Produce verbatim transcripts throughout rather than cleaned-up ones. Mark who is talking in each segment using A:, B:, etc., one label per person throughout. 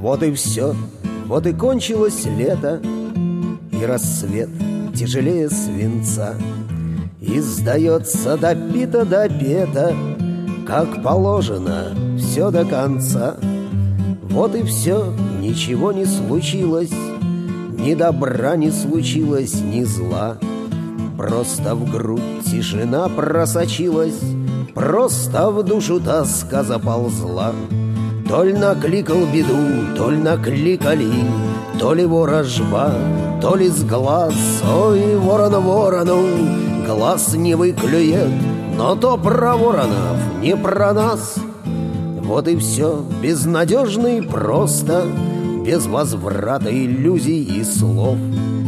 A: Вот и все, вот и кончилось лето, и рассвет тяжелее свинца, и сдается допито допето, как положено, все до конца. Вот и все, ничего не случилось, ни добра не случилось, ни зла. Просто в грудь тишина просочилась, просто в душу тоска заползла. То ли накликал беду, то ли накликали, то ли ворожба, то ли с глаз. Ой, ворон ворону глаз не выклюет, но то про воронов, не про нас. Вот и все, безнадежно и просто, без возврата иллюзий и слов.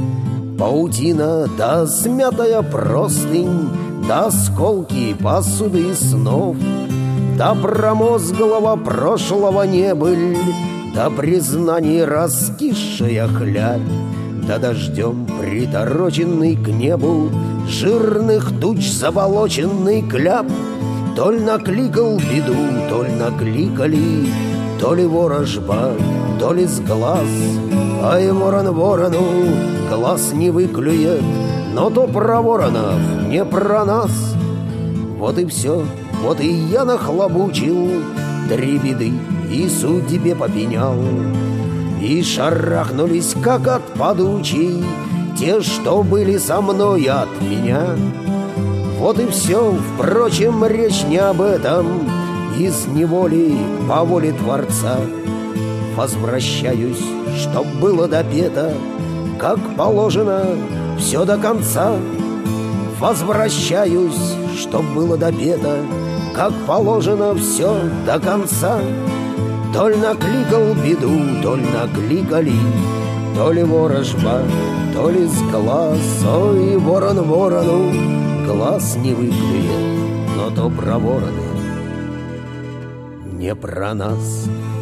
A: Паутина да смятая простынь, да осколки посуды и снов, да промозглого прошлого небыль, да признаний раскисшая хлябь, да дождем притороченный к небу жирных туч заволоченный кляп. То ли накликал беду, то ли накликали, то ли ворожба, то ли с глаз. Ай, ворон ворону глаз не выклюет, но то про воронов, не про нас. Вот и все, вот и я нахлобучил три беды и судьбе попенял. И шарахнулись, как от подучей, те, что были со мной от меня. Вот и все, впрочем, речь не об этом. Из неволи по воле Творца возвращаюсь, чтоб было допето, как положено, все до конца. Возвращаюсь, чтоб было допето, как положено, все до конца. То ли накликал беду, то ли накликали, то ли ворожба, то ли с глаз. Ой, ворон ворону глаз не выклюет, но то про ворона, не про нас.